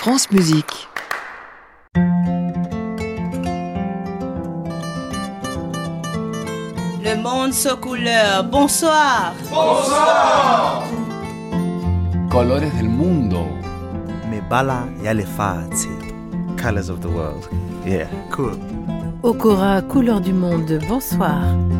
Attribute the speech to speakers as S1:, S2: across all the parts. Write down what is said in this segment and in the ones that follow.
S1: France Musique.
S2: Le monde sans couleur, bonsoir.
S3: Bonsoir.
S4: Colores del mundo.
S5: Mebala Yalefati. Colors of the world. Yeah, cool.
S6: Okora, couleur du monde, bonsoir.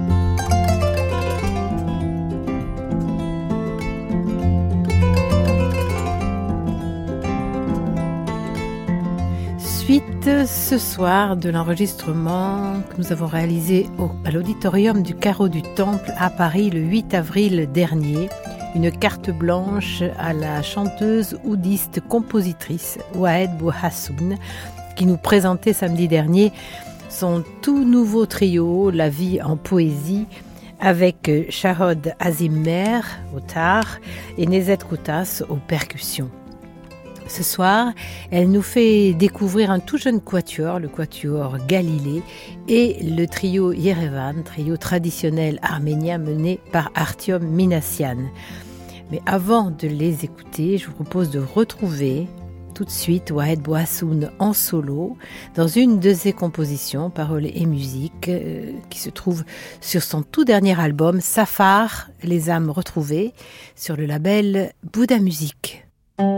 S6: Suite ce soir de l'enregistrement que nous avons réalisé à l'auditorium du Carreau du Temple à Paris le 8 avril dernier. Une carte blanche à la chanteuse oudiste compositrice Wahed Bouhassoun qui nous présentait samedi dernier son tout nouveau trio La vie en poésie avec Shahod Azimmer au tar et Nezet Koutas aux percussions. Ce soir, elle nous fait découvrir un tout jeune quatuor, le quatuor Galilée, et le trio Yerevan, trio traditionnel arménien mené par Artyom Minassian. Mais avant de les écouter, je vous propose de retrouver tout de suite Wahed Bouhassoun en solo dans une de ses compositions, paroles et musique, qui se trouve sur son tout dernier album Safar, les âmes retrouvées, sur le label Bouddha Musique.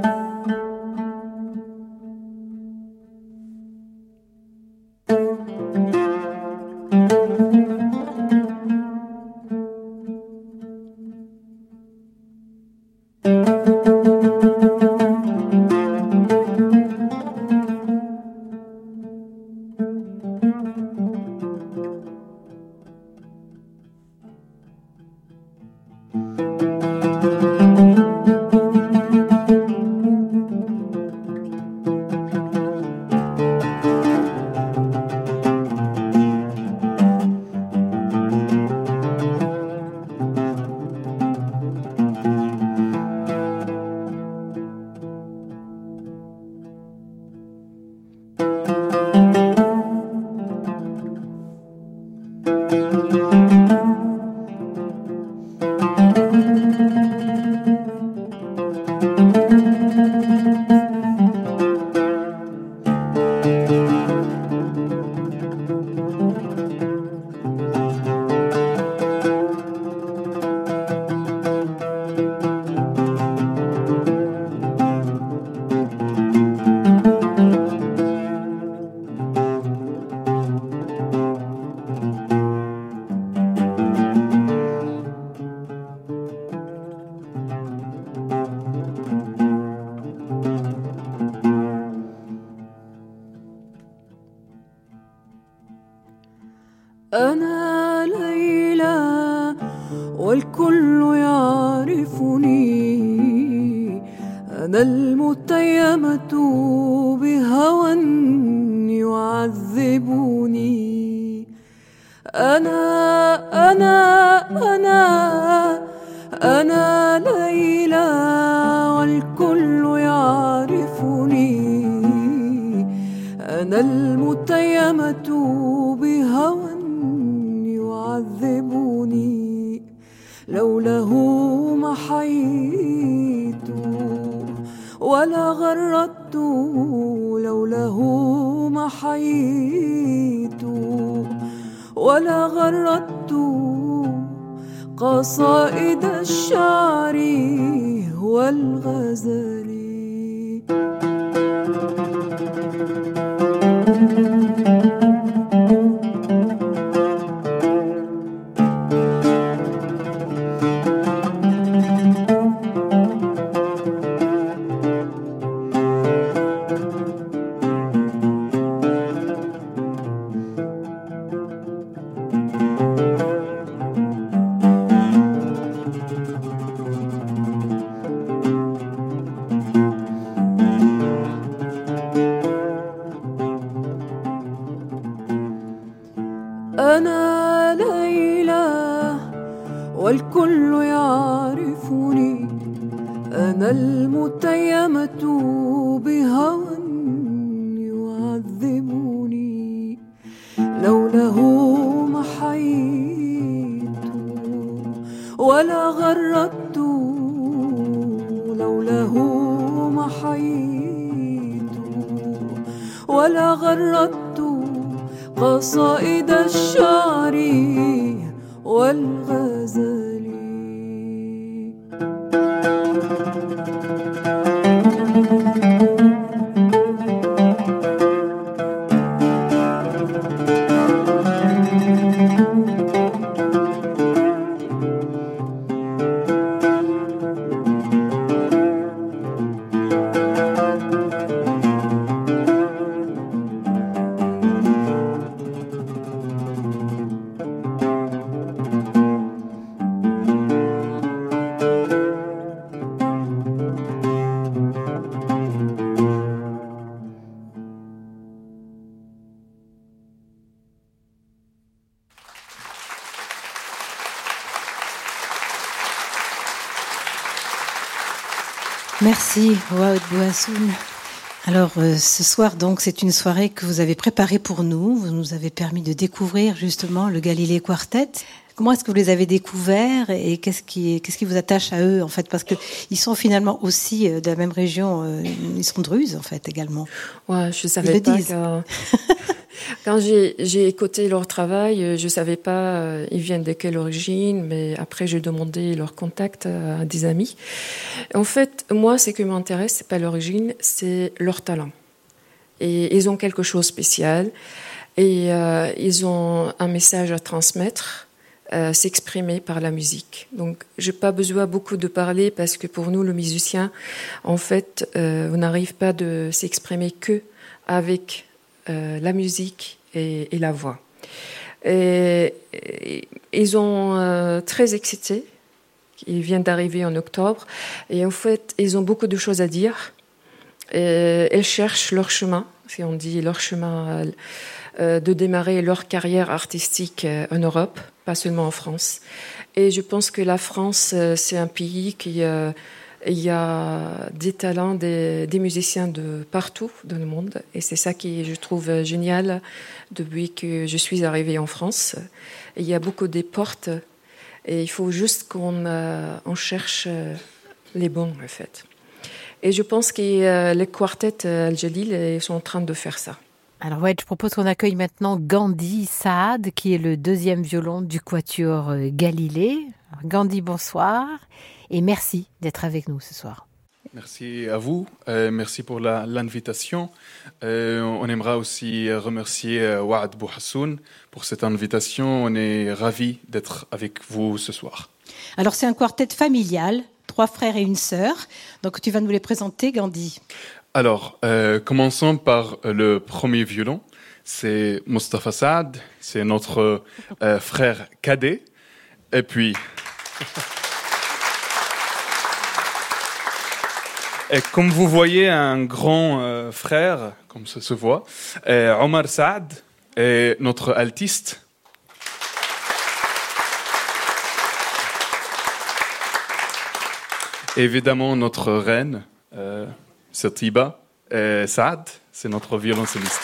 S7: أنا ليلى والكل يعرفني أنا المتيمة بهوى يعذبني أنا ليلى والكل يعرفني أنا المتيمة بهوى يعذبني لوله ما حييت ولا غردت لوله ما حييت ولا غردت قصائد الشعر والغزل أنا ليلى والكل يعرفني أنا المتيمة بهوى يعذبني لوله ما حييت ولا غردت لوله ما حييت ولا غردت قصائد الشعر والغزل.
S6: Merci, Waoud Bouassoun. Alors, ce soir, donc, c'est une soirée que vous avez préparée pour nous. Vous nous avez permis de découvrir, justement, le Galilée Quartet. Comment est-ce que vous les avez découverts et qu'est-ce qui vous attache à eux, en fait? Parce qu'ils sont finalement aussi de la même région, ils sont druzes, en fait, également.
S1: Ouais, je savais pas que... Quand j'ai écouté leur travail, je savais pas ils viennent de quelle origine, mais après j'ai demandé leur contact à des amis. En fait, moi, ce qui m'intéresse, c'est pas l'origine, c'est leur talent. Et ils ont quelque chose de spécial et ils ont un message à transmettre, s'exprimer par la musique. Donc, j'ai pas besoin beaucoup de parler parce que pour nous, le musicien, en fait, on n'arrive pas de s'exprimer que avec la musique et la voix. Et ils ont très excité. Ils viennent d'arriver en octobre. Et en fait, ils ont beaucoup de choses à dire. Et ils cherchent leur chemin, si on dit leur chemin, de démarrer leur carrière artistique en Europe, pas seulement en France. Et je pense que la France, c'est un pays qui... il y a des talents, des musiciens de partout dans le monde. Et c'est ça qui, je trouve, génial depuis que je suis arrivée en France. Et il y a beaucoup de portes. Et il faut juste qu'on cherche les bons, en fait. Et je pense que les quartets Al-Jalil sont en train de faire ça.
S6: Alors ouais, je propose qu'on accueille maintenant Gandhi Saad, qui est le deuxième violon du quatuor Galilée. Gandhi, bonsoir. Et merci d'être avec nous ce soir.
S8: Merci à vous, merci pour l'invitation. On aimerait aussi remercier Waoud Bouassoun pour cette invitation. On est ravis d'être avec vous ce soir.
S6: Alors c'est un quartet familial, 3 frères et une sœur. Donc tu vas nous les présenter, Gandhi.
S8: Alors, commençons par le premier violon. C'est Mostafa Saad, c'est notre frère cadet. Et puis... Et comme vous voyez, un grand frère, comme ça se voit, Omar Saad est notre altiste. Évidemment, notre reine, Satiba Saad, c'est notre violoncelliste.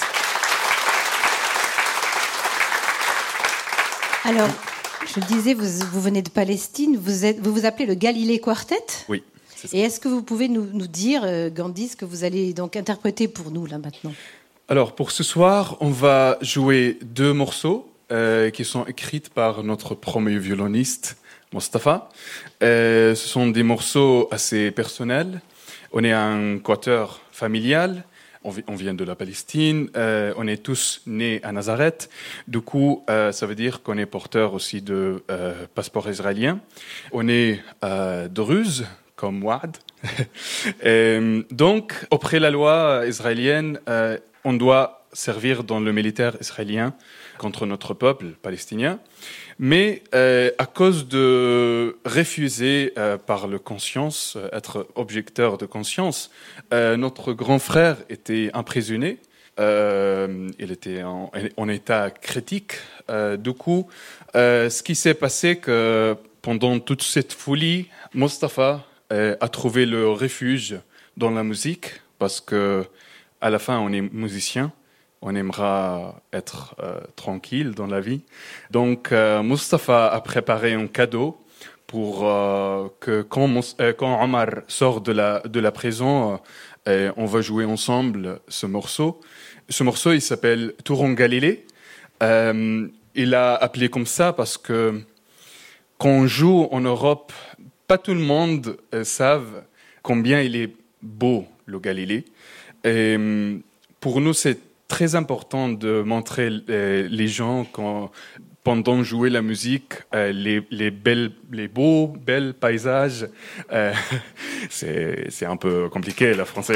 S6: Alors, je le disais, vous venez de Palestine, vous vous appelez le Galilée Quartet ?
S8: Oui.
S6: Et est-ce que vous pouvez nous dire, Gandhi, ce que vous allez donc interpréter pour nous, là, maintenant ?
S8: Alors, pour ce soir, on va jouer 2 morceaux qui sont écrits par notre premier violoniste, Mostafa. Ce sont des morceaux assez personnels. On est un quatuor familial. On vient de la Palestine. On est tous nés à Nazareth. Du coup, ça veut dire qu'on est porteur aussi de passeport israélien. On est druze, comme Waoud. Donc, après la loi israélienne, on doit servir dans le militaire israélien contre notre peuple palestinien. Mais à cause de refuser par la conscience, être objecteur de conscience, notre grand frère était emprisonné. Il était en état critique. Du coup, ce qui s'est passé, que pendant toute cette folie, Mostafa a trouvé le refuge dans la musique, parce que à la fin, on est musicien, on aimera être tranquille dans la vie. Donc, Mostafa a préparé un cadeau pour que quand Omar sort de la prison, Et on va jouer ensemble ce morceau. Ce morceau, il s'appelle Tour en Galilée. Il a appelé comme ça parce que quand on joue en Europe, pas tout le monde savent combien il est beau, le Galilée. Et pour nous, c'est très important de montrer les gens pendant jouer la musique, les beaux paysages. C'est un peu compliqué, le français.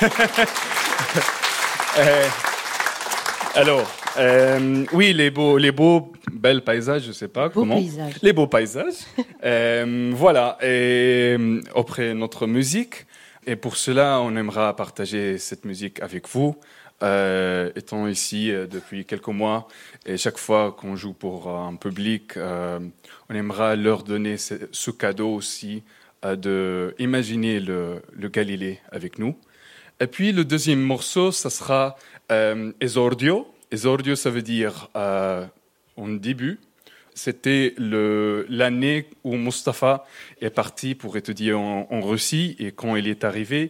S8: Alors, oui, les beaux belles paysages, je sais pas comment.
S6: Paysages.
S8: Les beaux paysages. Voilà. Et après notre musique. Et pour cela, on aimera partager cette musique avec vous. Étant ici depuis quelques mois, et chaque fois qu'on joue pour un public, on aimera leur donner ce cadeau aussi d'imaginer le Galilée avec nous. Et puis le deuxième morceau, ça sera Esordio. Esordio, ça veut dire en début. C'était l'année où Mustapha est parti pour étudier en Russie, et quand il est arrivé,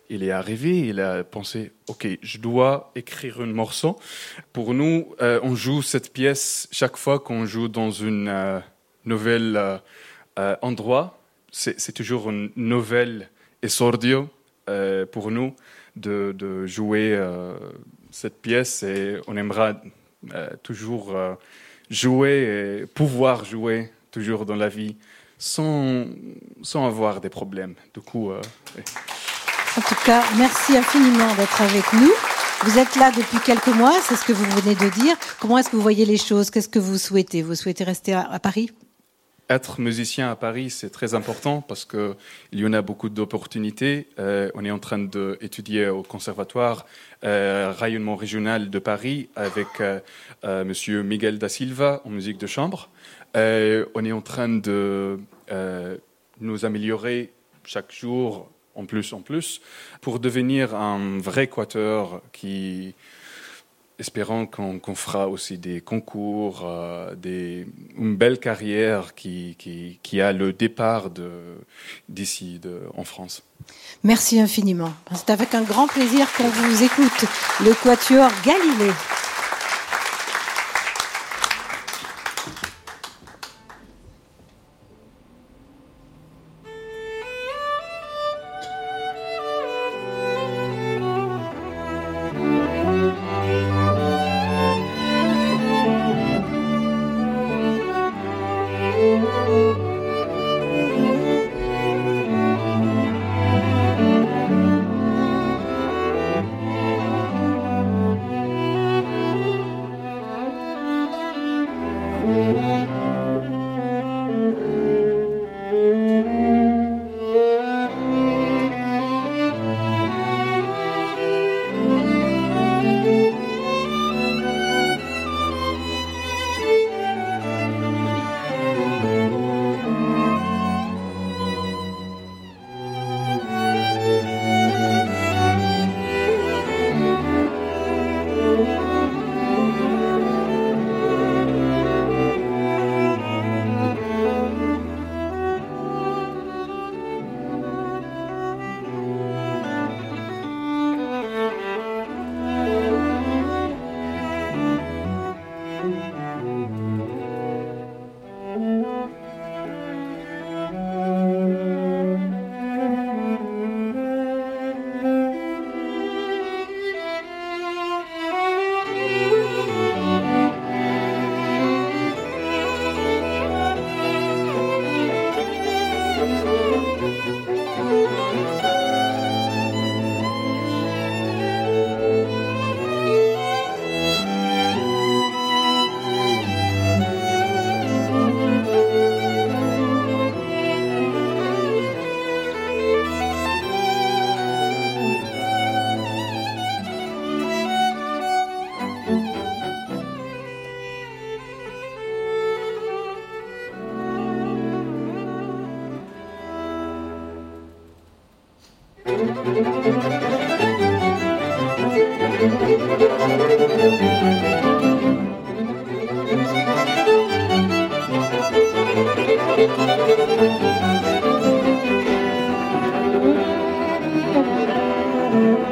S8: il a pensé, ok, je dois écrire un morceau. Pour nous, on joue cette pièce chaque fois qu'on joue dans une nouvel endroit. C'est toujours une nouvelle esordio pour nous de jouer cette pièce, et on aimera toujours jouer et pouvoir jouer toujours dans la vie sans avoir des problèmes. Du coup,
S6: En tout cas, merci infiniment d'être avec nous. Vous êtes là depuis quelques mois, c'est ce que vous venez de dire. Comment est-ce que vous voyez les choses? Qu'est-ce que vous souhaitez? Vous souhaitez rester à Paris?
S8: Être musicien à Paris, c'est très important parce qu'il y en a beaucoup d'opportunités. On est en train d'étudier au conservatoire rayonnement régional de Paris avec Monsieur Miguel da Silva en musique de chambre. On est en train de nous améliorer chaque jour en plus, pour devenir un vrai quatuor qui, espérons qu'on fera aussi des concours, une belle carrière qui a le départ d'ici, en France.
S6: Merci infiniment. C'est avec un grand plaisir qu'on vous écoute, le quatuor Galilée.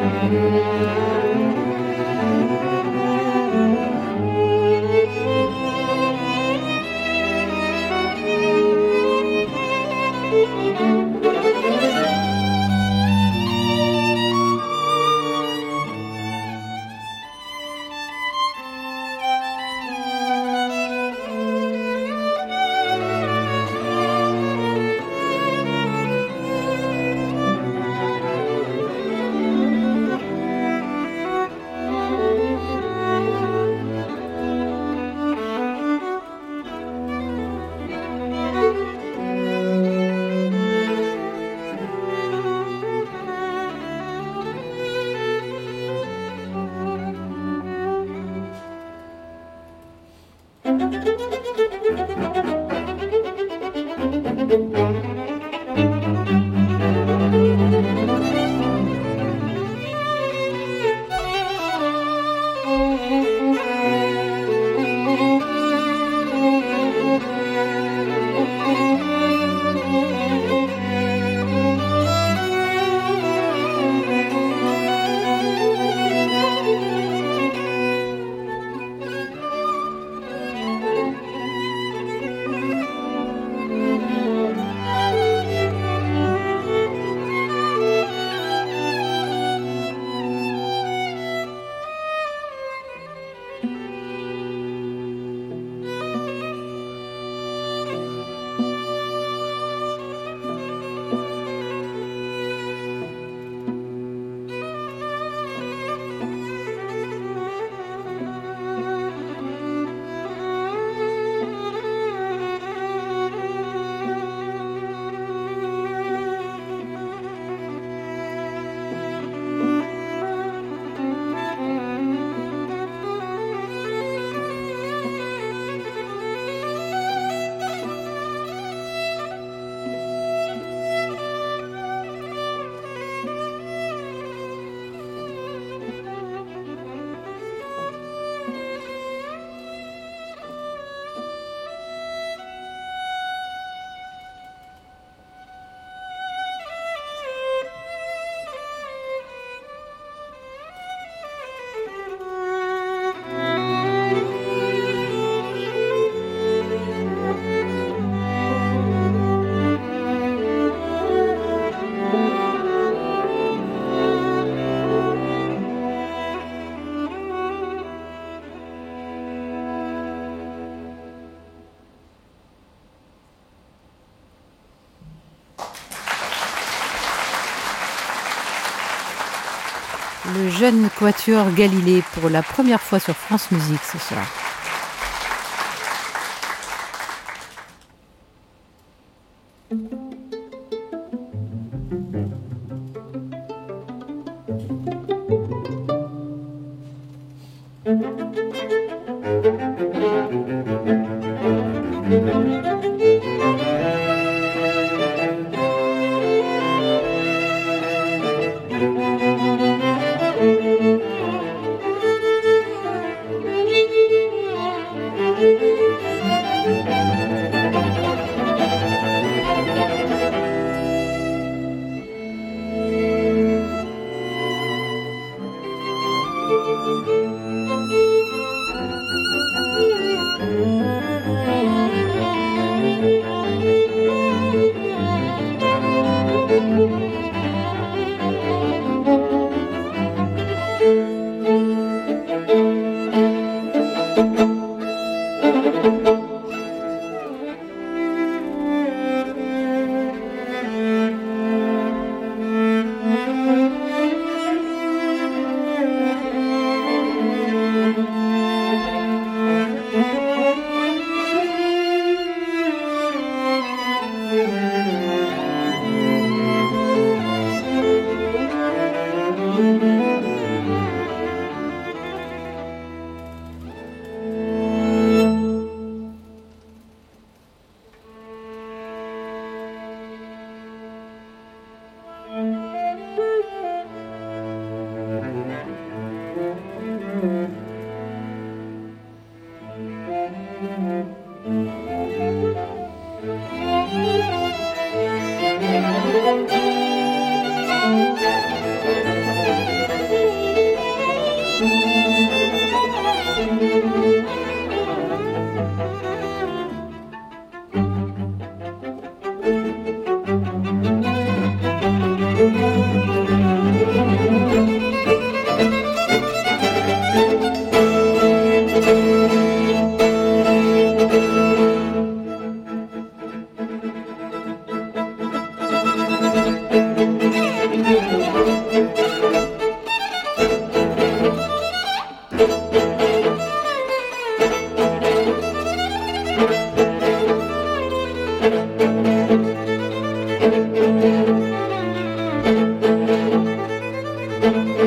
S6: Le jeune quatuor Galilée pour la première fois sur France Musique ce soir.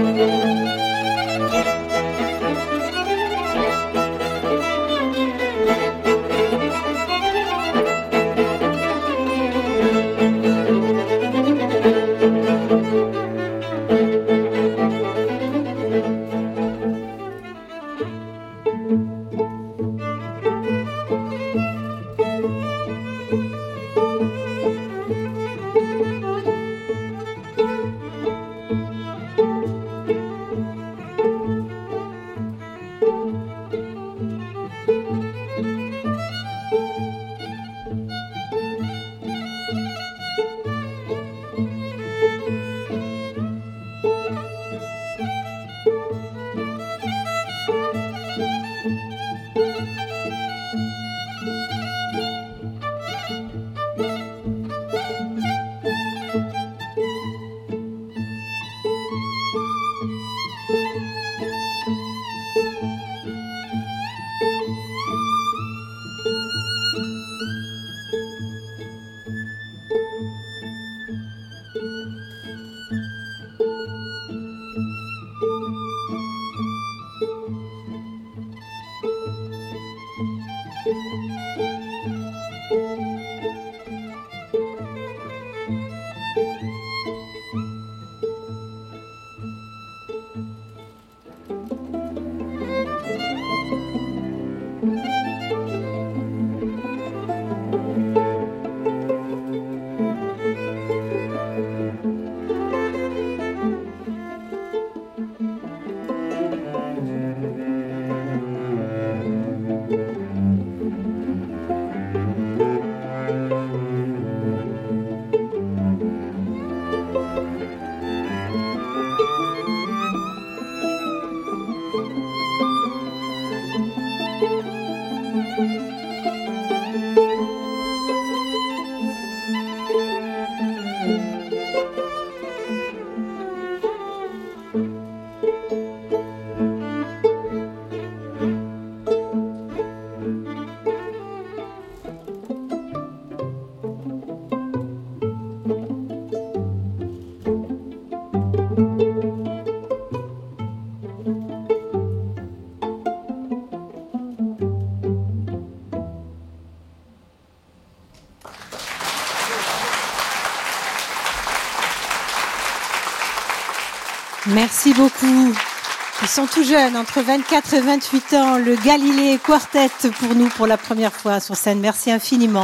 S6: Merci beaucoup. Ils sont tout jeunes, entre 24 et 28 ans, le Galilée Quartet pour nous pour la première fois sur scène. Merci infiniment.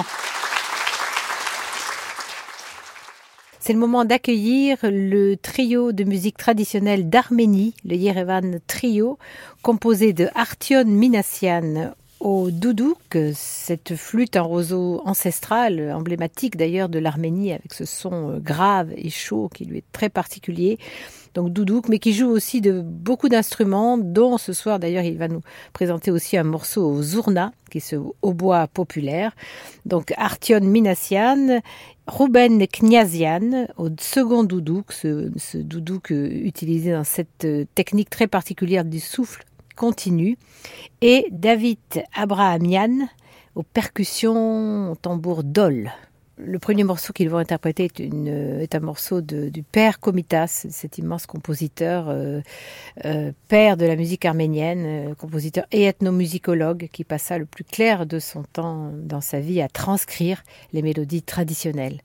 S6: C'est le moment d'accueillir le trio de musique traditionnelle d'Arménie, le Yerevan Trio, composé de Artion Minassian au doudouk, cette flûte en roseau ancestrale, emblématique d'ailleurs de l'Arménie, avec ce son grave et chaud qui lui est très particulier. Donc doudouk, mais qui joue aussi de beaucoup d'instruments, dont ce soir d'ailleurs il va nous présenter aussi un morceau au zourna, qui est ce hautbois populaire. Donc Artion Minassian, Ruben Kniazian au second doudouk, ce doudouk utilisé dans cette technique très particulière du souffle continu, et David Abrahamian aux percussions au tambour dol. Le premier morceau qu'ils vont interpréter est un morceau du père Komitas, cet immense compositeur, père de la musique arménienne, compositeur et ethnomusicologue qui passa le plus clair de son temps dans sa vie à transcrire les mélodies traditionnelles.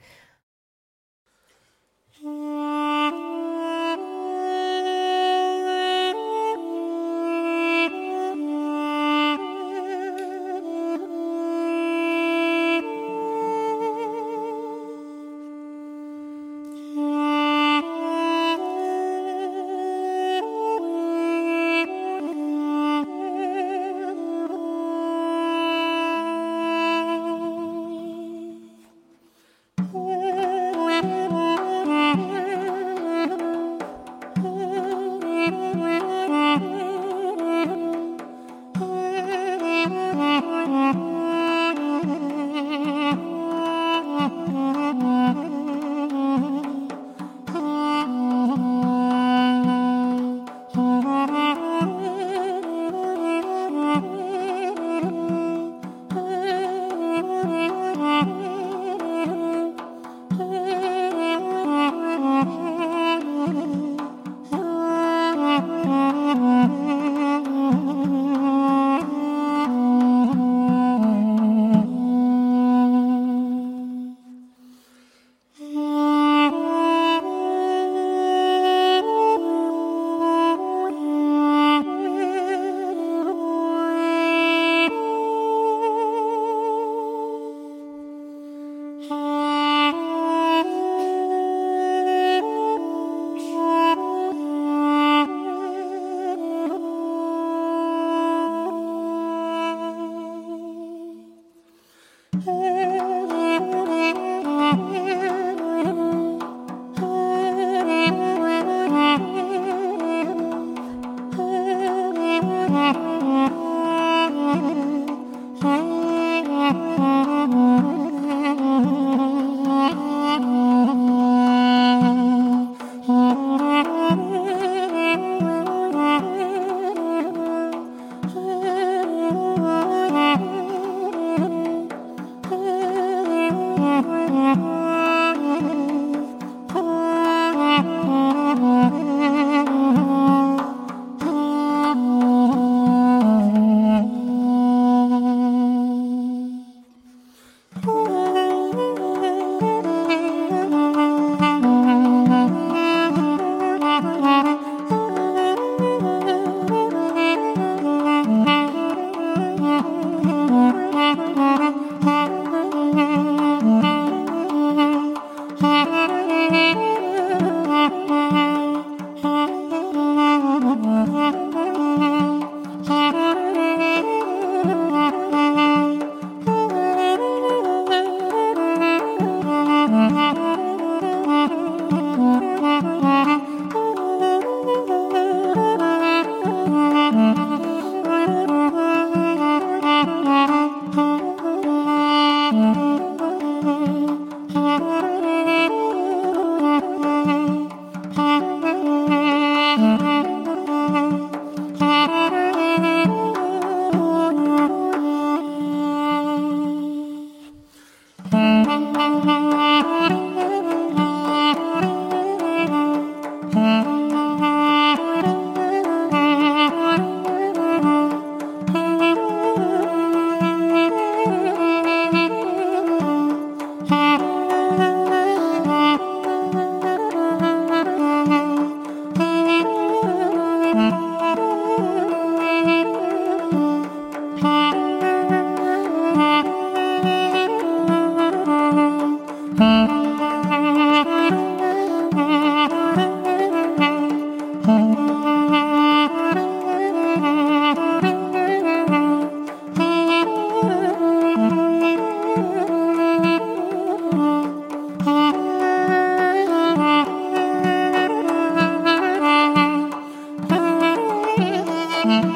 S7: Oh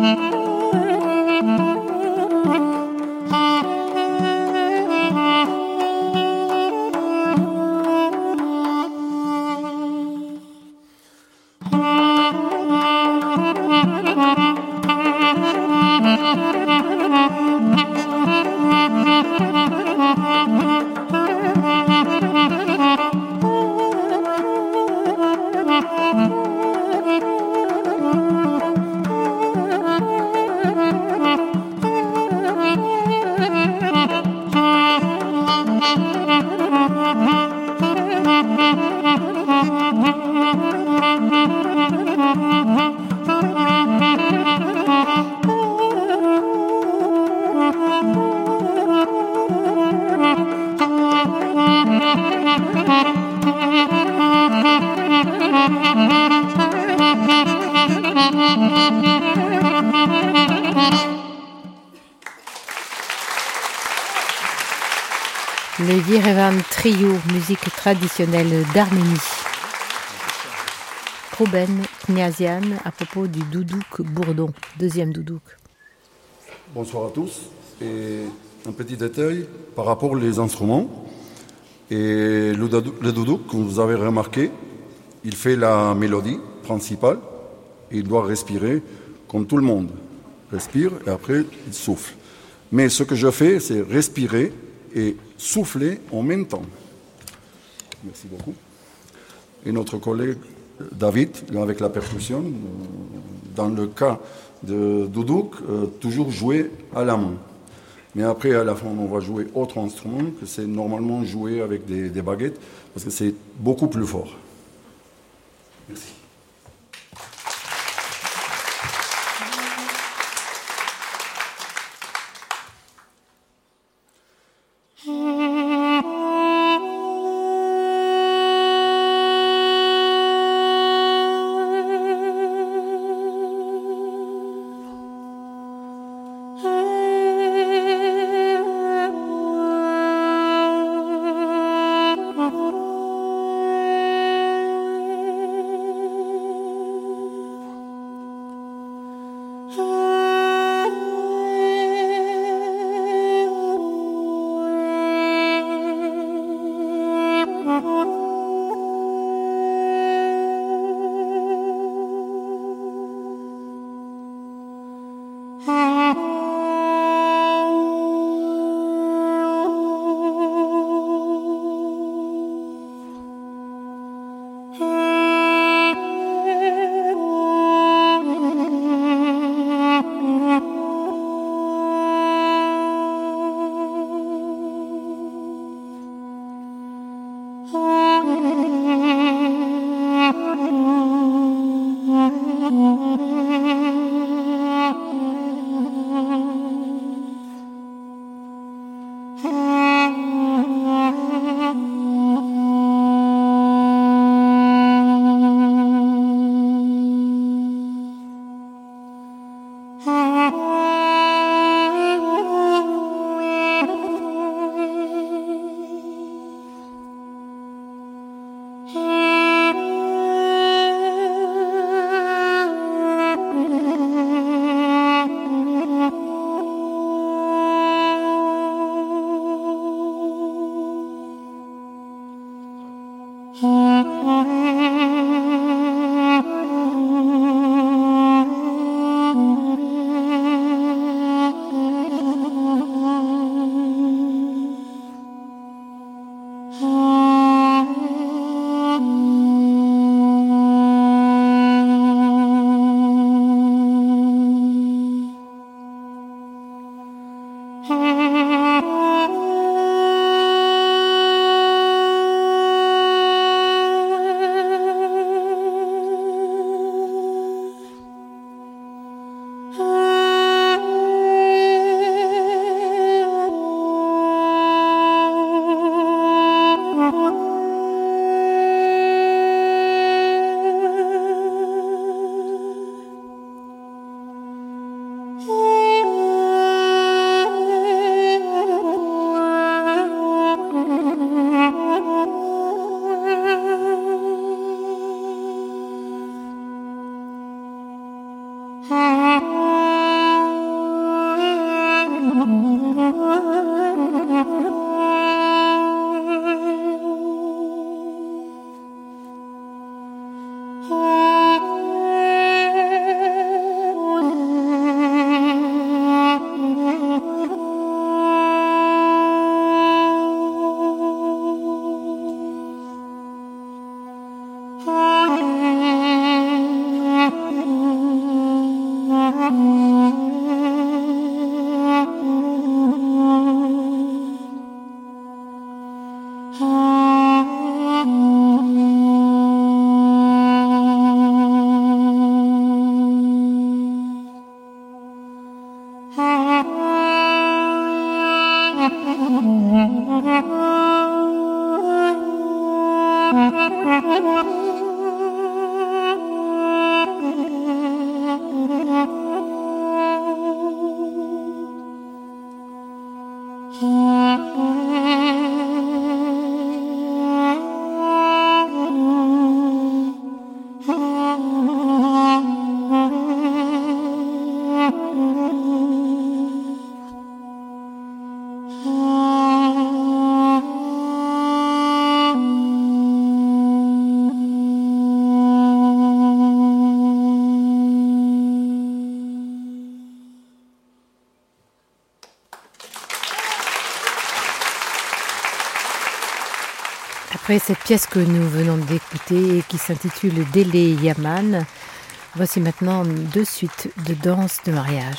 S6: Le Yerevan Trio, musique traditionnelle d'Arménie. Ruben Kniazian à propos du doudouk bourdon, deuxième doudouk.
S9: Bonsoir à tous. Et un petit détail par rapport aux instruments. Et le doudouk, comme vous avez remarqué, il fait la mélodie principale. Et il doit respirer comme tout le monde. Respire et après il souffle. Mais ce que je fais, c'est respirer et souffler en même temps. Merci beaucoup. Et notre collègue David, avec la percussion, dans le cas de doudouk, toujours jouer à la main. Mais après, à la fin, on va jouer autre instrument, que c'est normalement jouer avec des baguettes, parce que c'est beaucoup plus fort. Merci.
S6: Après cette pièce que nous venons d'écouter et qui s'intitule Délé Yaman, voici maintenant 2 suites de danse de mariage.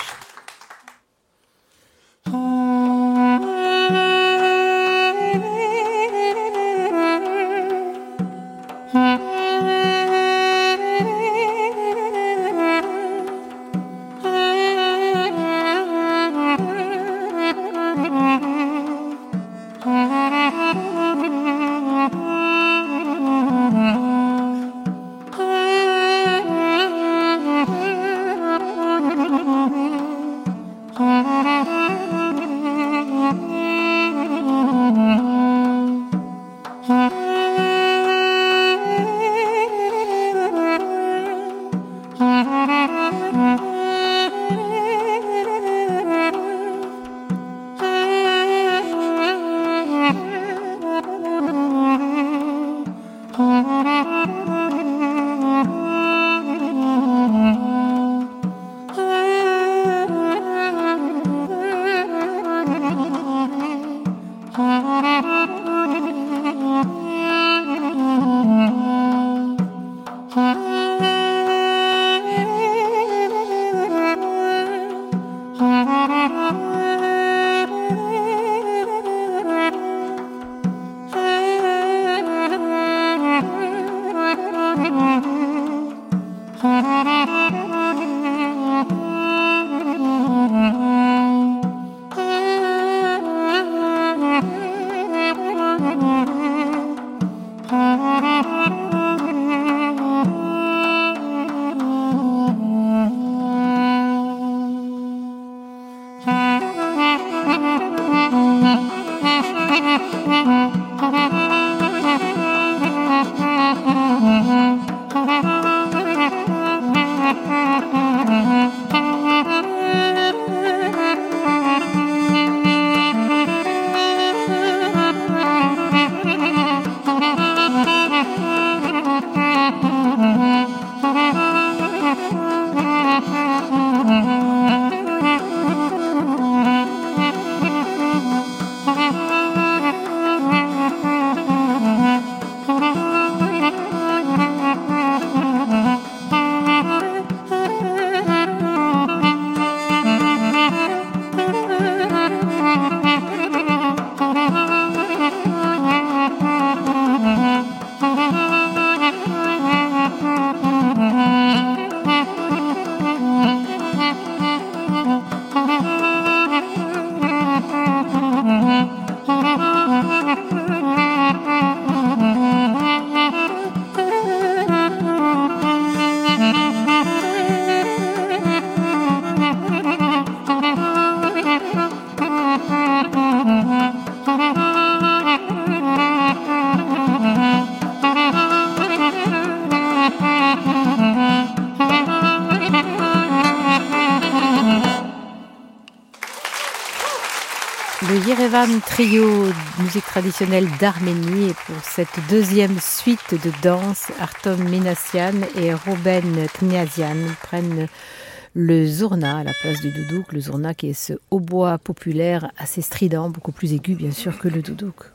S6: Le Yerevan Trio, musique traditionnelle d'Arménie, et pour cette 2e suite de danse, Artom Minassian et Rouben Kniazian prennent le zourna à la place du doudouk. Le zourna qui est ce hautbois populaire assez strident, beaucoup plus aigu bien sûr que le doudouk.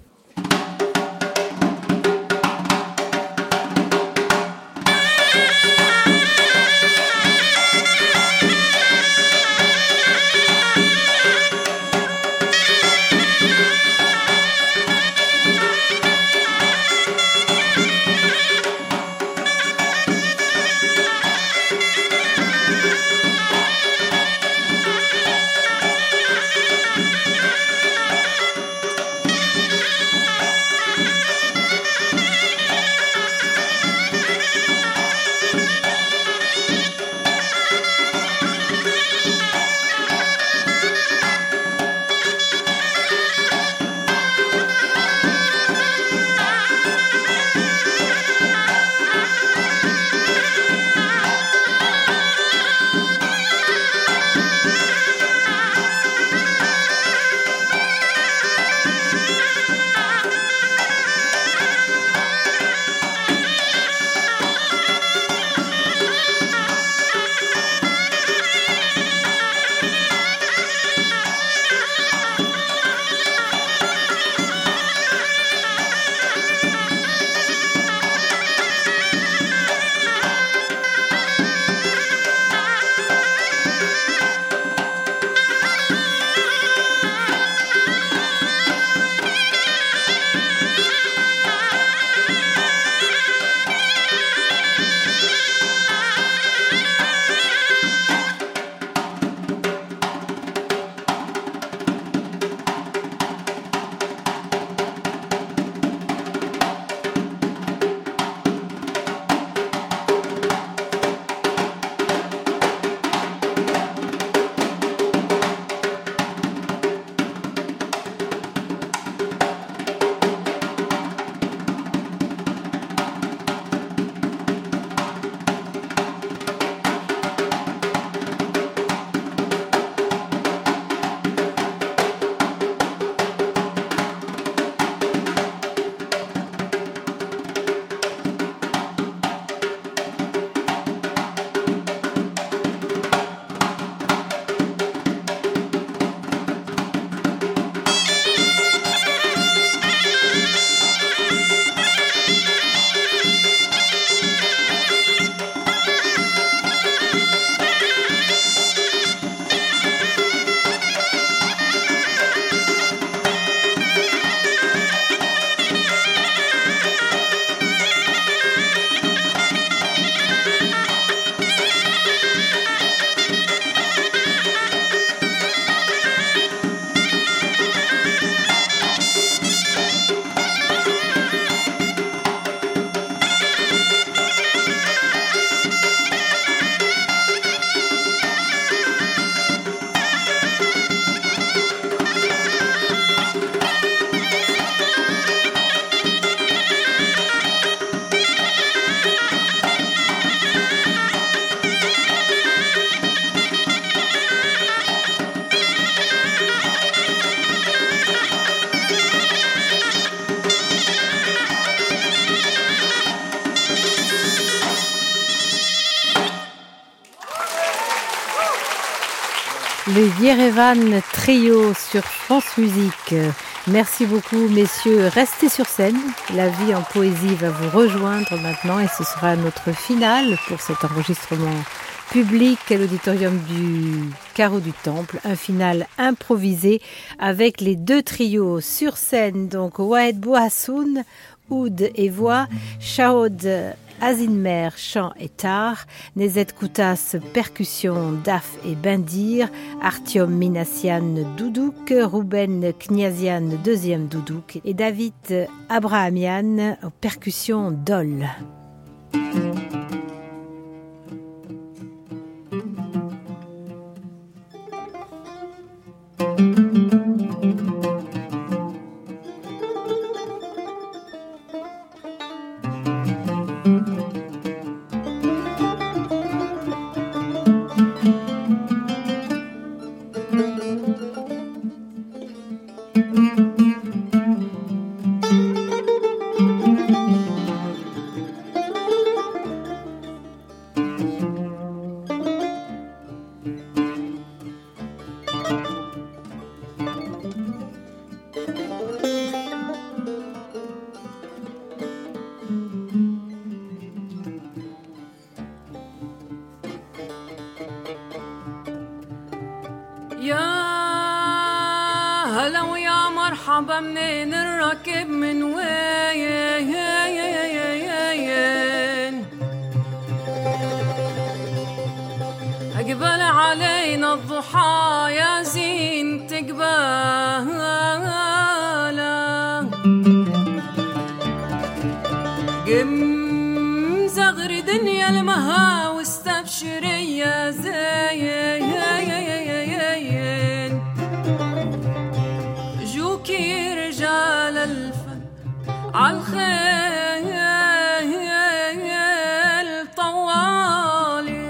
S6: Le Yerevan Trio sur France Musique. Merci beaucoup, messieurs. Restez sur scène. La vie en poésie va vous rejoindre maintenant et ce sera notre finale pour cet enregistrement public à l'auditorium du Carreau du Temple. Un final improvisé avec les deux trios sur scène. Donc, Wahed Bouhassoun, oud et voix, Shaod Azinmer, chant et tar, Nezet Koutas, percussion, daf et bendir, Artyom Minassian, doudouk, Ruben Kniazian, deuxième doudouk, et David Abrahamian, percussion, dol.
S7: منين الركب من وين أقبل علينا الضحى يا زين تقبالا قم زغر دنيا المها واستبشري يا زين جوكي رجال الفن عالخيل طوالي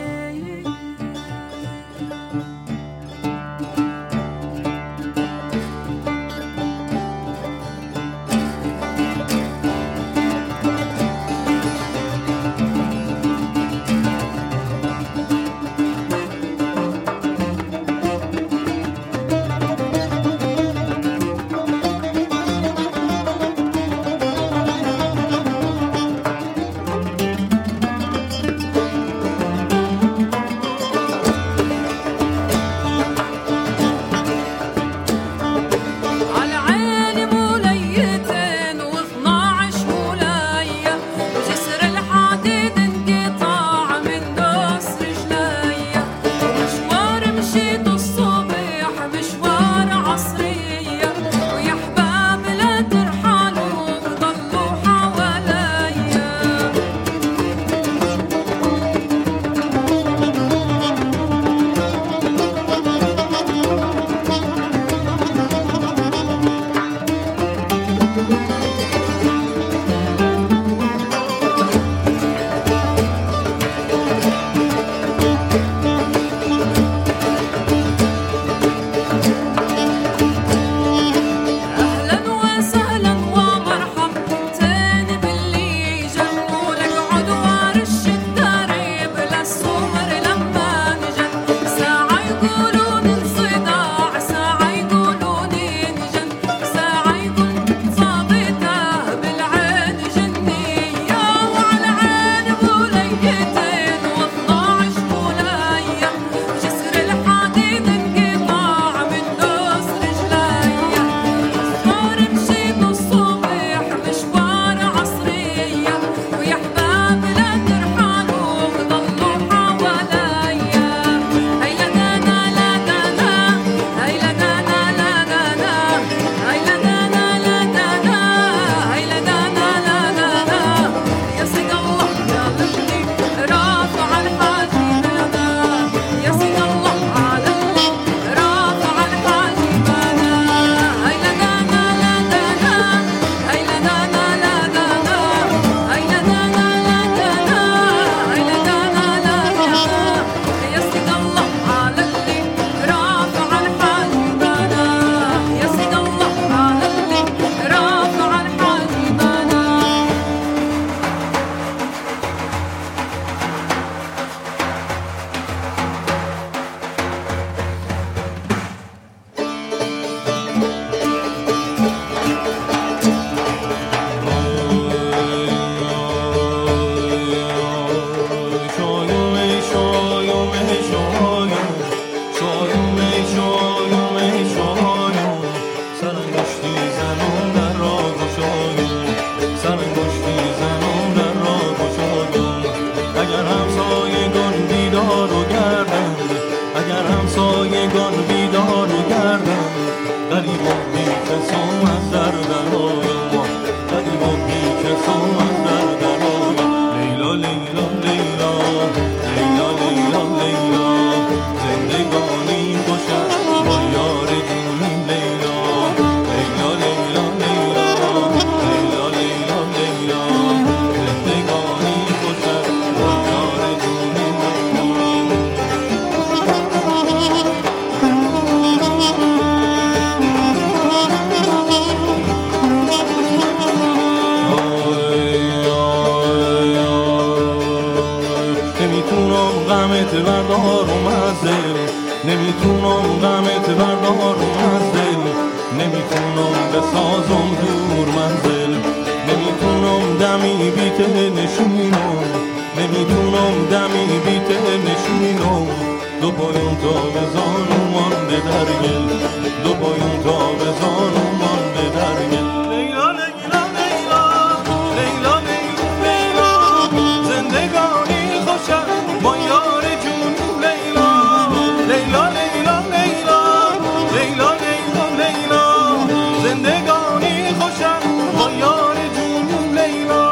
S10: بردارم از دل نمیتونم غمت بردارم از دل نمیتونم بسازم دور منزل نمیتونم دمی بیت نشینم نمیتونم دمی بیت نشینم دو پایون تا بزانم مانده در گل دو پایون تا بزانم مانده در گل لیلا لیلا لیلا لیلا لیلا زندگانی خوشم با یار جون لیلا لیلا لیلا لیلا لیلا لیلا لیلا زندگانی خوشم با یار جون لیلا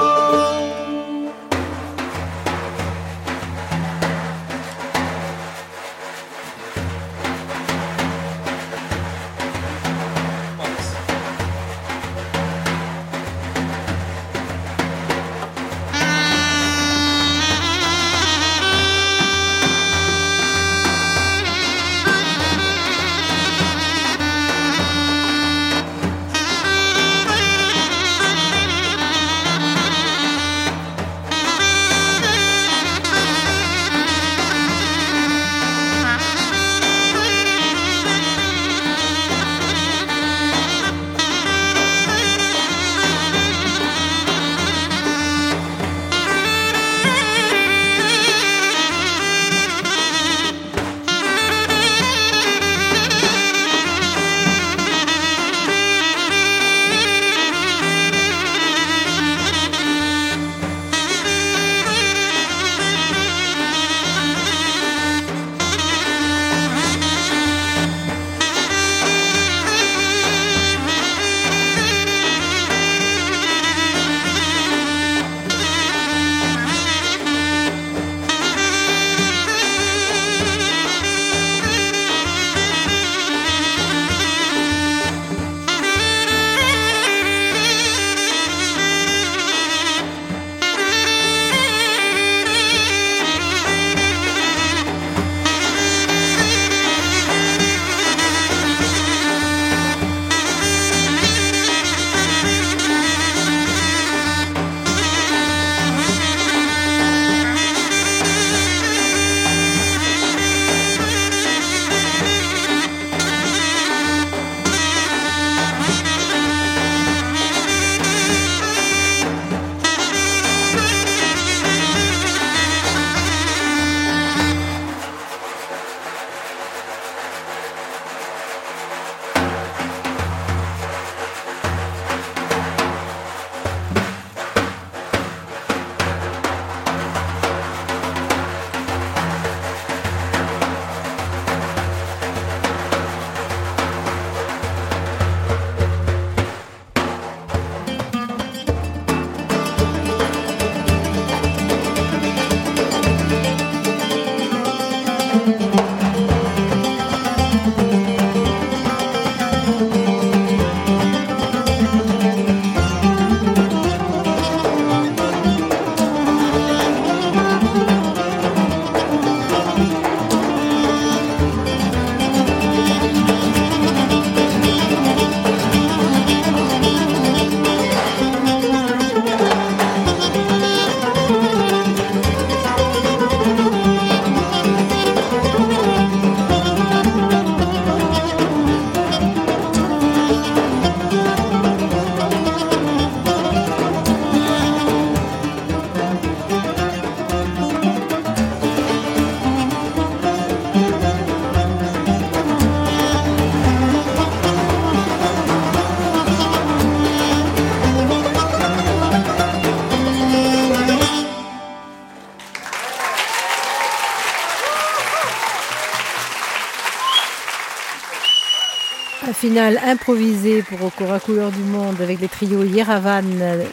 S6: Un final improvisé pour Au corps à couleur du monde avec les trios Yerevan,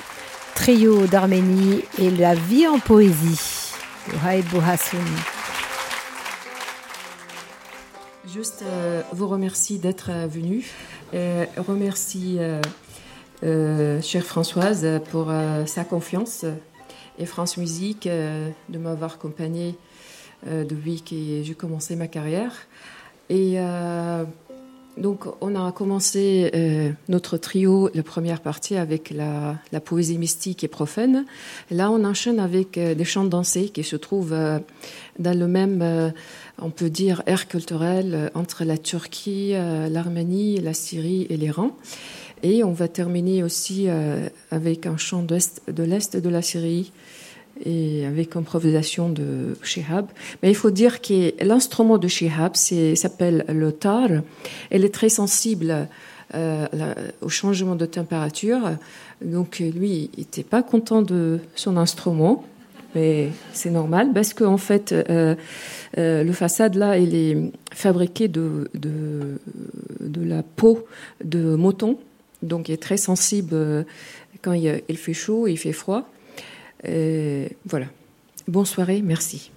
S6: trio d'Arménie et La vie en poésie de Haït Bouhassoun.
S1: Juste vous remercie d'être venu. Remercie chère Françoise pour sa confiance et France Musique de m'avoir accompagnée depuis que j'ai commencé ma carrière. Et Donc, on a commencé notre trio, la première partie, avec la poésie mystique et profane. Là, on enchaîne avec des chants dansés qui se trouvent dans le même, on peut dire, aire culturel entre la Turquie, l'Arménie, la Syrie et l'Iran. Et on va terminer aussi avec un chant de l'Est de la Syrie, et avec improvisation de Shihab. Mais il faut dire que l'instrument de Shihab s'appelle le tar. Elle est très sensible au changement de température. Donc lui, il n'était pas content de son instrument, mais c'est normal parce qu'en fait, le façade là, il est fabriqué de la peau de mouton. Donc il est très sensible quand il fait chaud et il fait froid. Voilà. Bonne soirée, merci.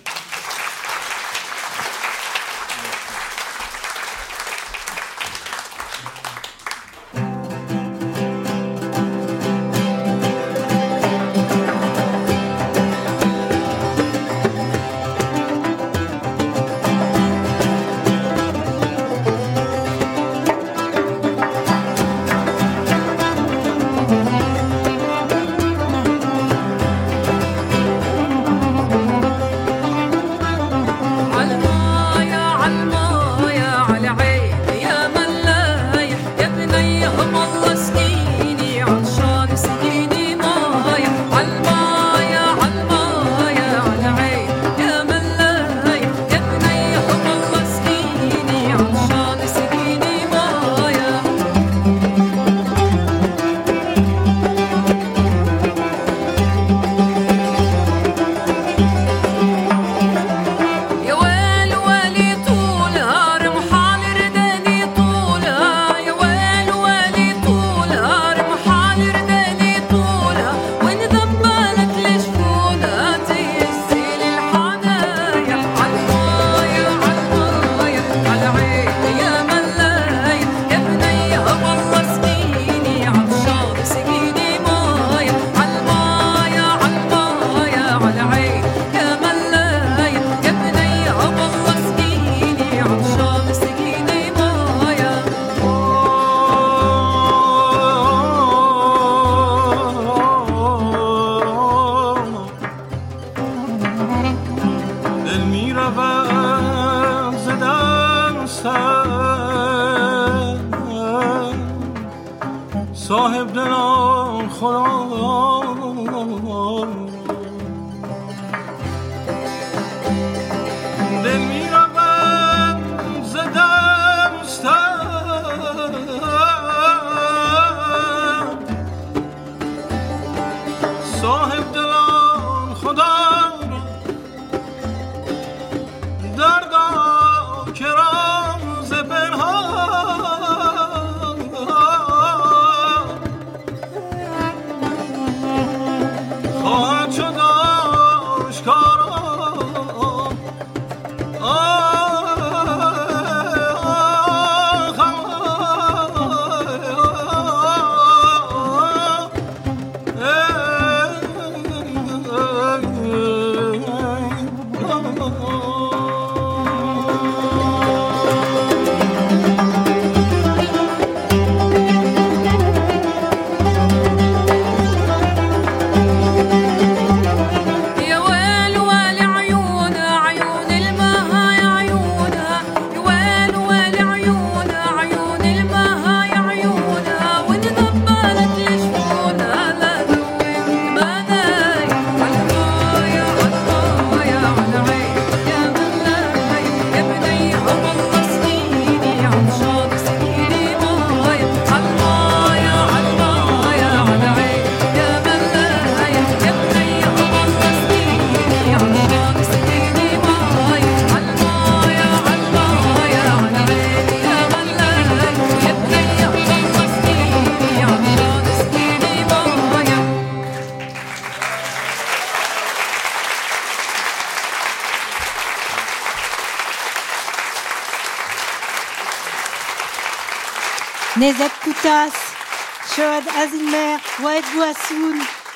S6: Nezet Koutas, Shoad Azilmer, Waed Bouassoun,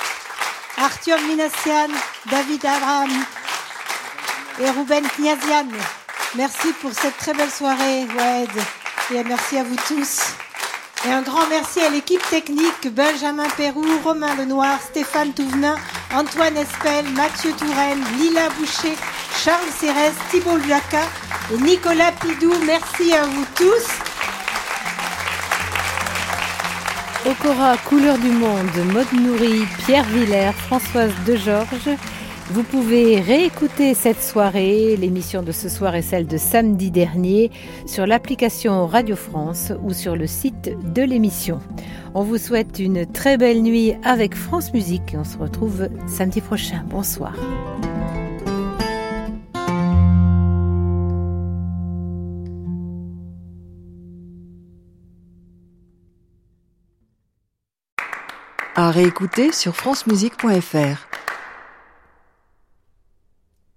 S6: Arthur Minassian, David Abraham et Ruben Kniazian. Merci pour cette très belle soirée, Waed. Et merci à vous tous. Et un grand merci à l'équipe technique, Benjamin Perrou, Romain Lenoir, Stéphane Touvenin, Antoine Espel, Mathieu Touraine, Lila Boucher, Charles Cérès, Thibault Jacquin et Nicolas Pidou. Merci à vous tous.
S11: Au Cora, Couleur du Monde, Maud Nourri, Pierre Villers, Françoise Degeorges. Vous pouvez réécouter cette soirée, l'émission de ce soir et celle de samedi dernier, sur l'application Radio France ou sur le site de l'émission. On vous souhaite une très belle nuit avec France Musique et on se retrouve samedi prochain. Bonsoir.
S12: À réécouter sur francemusique.fr.